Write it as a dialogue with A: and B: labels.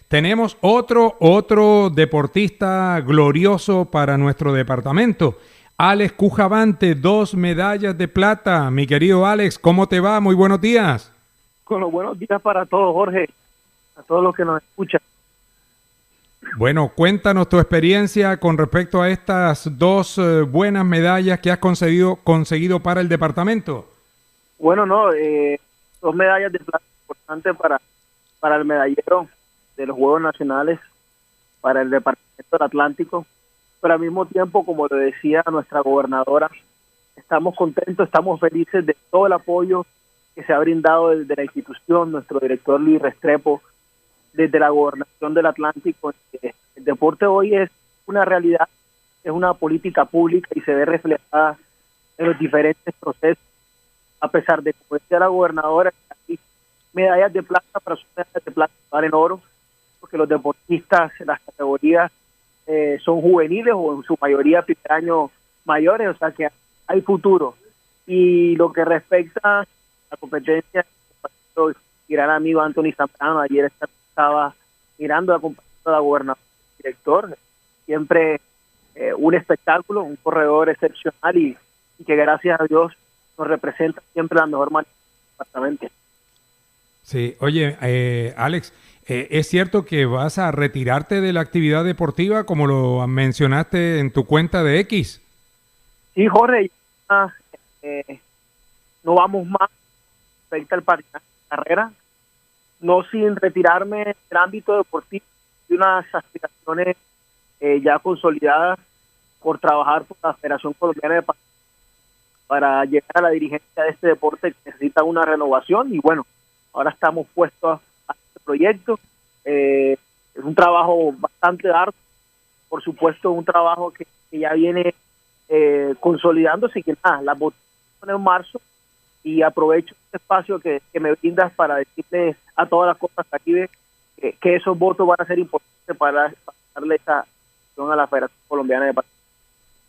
A: tenemos otro deportista glorioso para nuestro departamento. Alex Cujavante, 2 medallas de plata. Mi querido Alex, ¿cómo te va? Muy buenos días.
B: Con los buenos días para todos, Jorge, a todos los que nos escuchan.
A: Bueno, cuéntanos tu experiencia con respecto a estas 2 buenas medallas que has conseguido para el departamento.
B: Bueno, no, 2 medallas de plata importantes para el medallero de los Juegos Nacionales, para el Departamento del Atlántico, pero al mismo tiempo, como lo decía nuestra gobernadora, estamos contentos, estamos felices de todo el apoyo que se ha brindado desde la institución, nuestro director Luis Restrepo, desde la gobernación del Atlántico. El deporte hoy es una realidad, es una política pública y se ve reflejada en los diferentes procesos, a pesar de, como decía la gobernadora, hay medallas de plata, pero son medallas de plata que valen oro, porque los deportistas en las categorías son juveniles o en su mayoría primer año mayores, o sea que hay futuro. Y lo que respecta a la competencia, el gran amigo Anthony Zambrano ayer estaba mirando acompañando a la gobernadora, el director, siempre un espectáculo, un corredor excepcional y que gracias a Dios nos representa siempre la mejor manera del departamento.
A: Sí, oye, Alex, ¿es cierto que vas a retirarte de la actividad deportiva como lo mencionaste en tu cuenta de X?
B: Sí, Jorge, no vamos más respecto al partido de carrera, no sin retirarme del ámbito deportivo de unas aspiraciones ya consolidadas por trabajar por la Federación Colombiana de Patinaje para llegar a la dirigencia de este deporte que necesita una renovación y bueno, ahora estamos puestos a este proyecto. Es un trabajo bastante arduo, por supuesto un trabajo que ya viene consolidándose y que nada, las votaciones en marzo y aprovecho este espacio que me brindas para decirles a todas las cosas Caribe que esos votos van a ser importantes para darle esa acción a la Federación Colombiana de Patinaje.